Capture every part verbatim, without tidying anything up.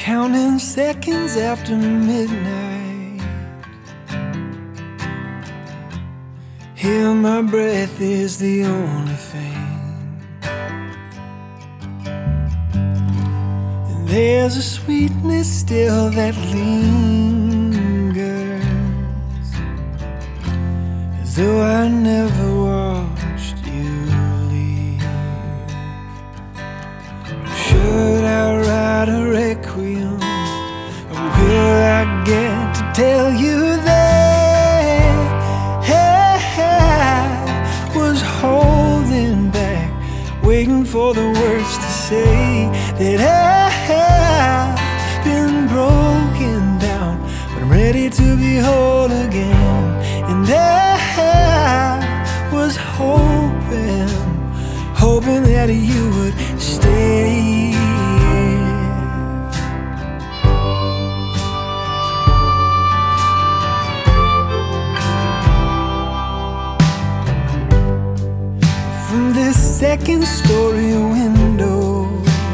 counting seconds after midnight. Here my breath is the only thing, and there's a sweetness still that lingers, as though I never watched you leave. Should I write a requiem, or will I get to tell you that I was holding back, waiting for the words to say that I've been broken down, but I'm ready to be whole again. And I was hoping, hoping that you would stay. From this second story window,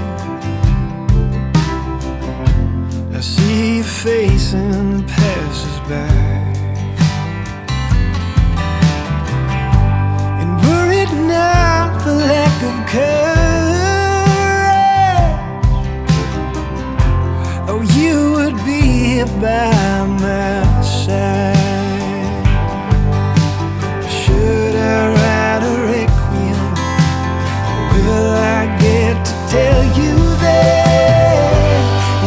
I see your face and passes by. And were it not the lack of courage, oh, you would be here by my side. Should I write a requiem, will I get to tell you that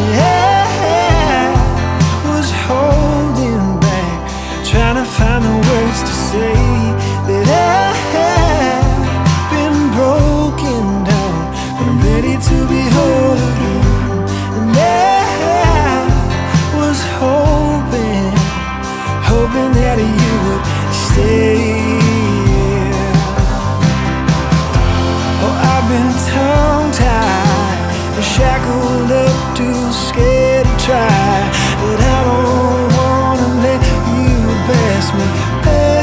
I was holding back, trying to find the words to say that I have been broken down, but I'm ready to be whole again. And I was hoping, hoping that you would stay. I've been tongue-tied, shackled up, too scared to try, but I don't wanna let you pass me by.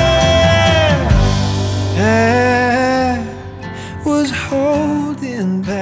I was holding back.